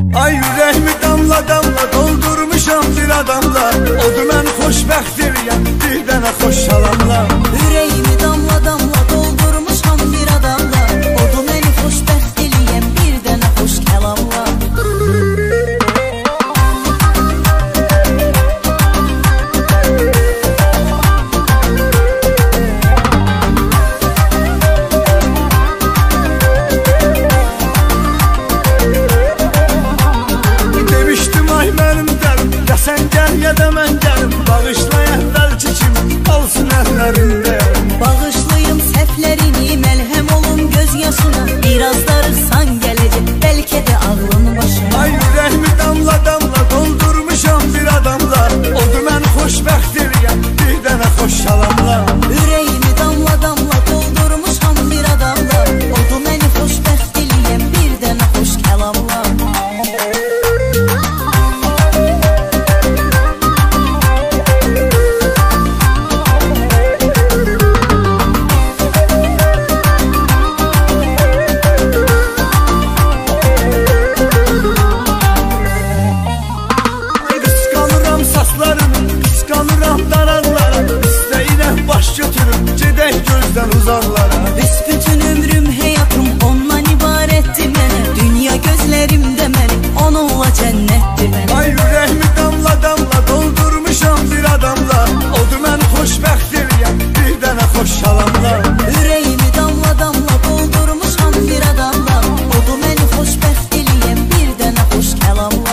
Ay ürəyimi damla damla doldurmuşam bir adamla. Odu mən xoşbəxt eləyəm bir dənə xoş salamla. Ürəyimi damla damla doldurmuşam bir adamla. Odu məni xoşbəxt eləyəm bir dənə xoş kəlamla. Sən gəl ya da mən gəlim, bağışla əvvəlki kimi olsun əllərində. Bağışlayım səhvlərini, məlhəm olun göz yaşına. Biraz darıxsan gələcək, bəlkə də ağlın başına. Ay ürəyimi damla damla doldurmuşam bir adamla. Odu mən xoşbəxt eləyəm bir dənə xoş salamla. Ürəyimi damla damla doldurmuşam bir adamla. Odu məni xoşbəxt eləyəm bir dənə xoş kəlamla. Gözdən uzaqlara. Büsbütün ömrüm, həyatım ondan ibarətdir mənə. Dünya gözlərimdə mənim, onunla cənnətdir mənə. Ay ürəyimi damla damla doldurmuşam bir adamla. Odu mən xoşbəxt eləyəm bir dənə xoş salamla. Ürəyimi damla damla doldurmuşam bir adamla. Odu məni xoşbəxt eləyəm bir dənə xoş kəlamla.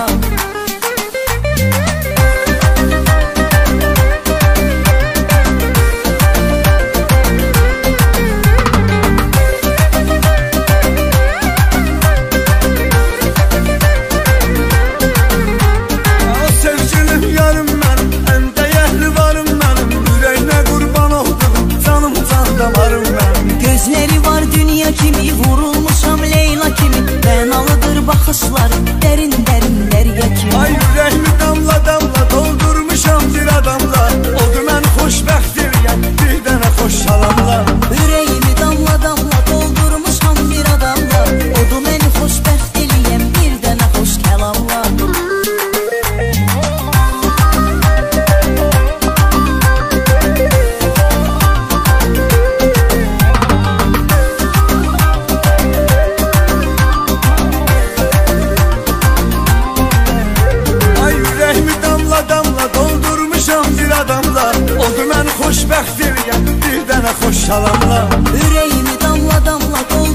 Gözləri var dünya kimi, vurulmuşam Leyla kimi. Mənalıdır baxışları, dərin dərinlərə kimi. Ay ürəyimi damla damla doldurmuşam bir adamla. Odu mən xoşbəxt eləyəm bir dənə xoş salamla. Ürəyimi damla damla doldurmuşam bir adamla. Odu məni xoşbəxt eləyəm bir dənə xoş kəlamla. Odu mən xoşbəxt eləyəm bir dənə xoş salamla. Ürəyimi damla damla doldurmuşam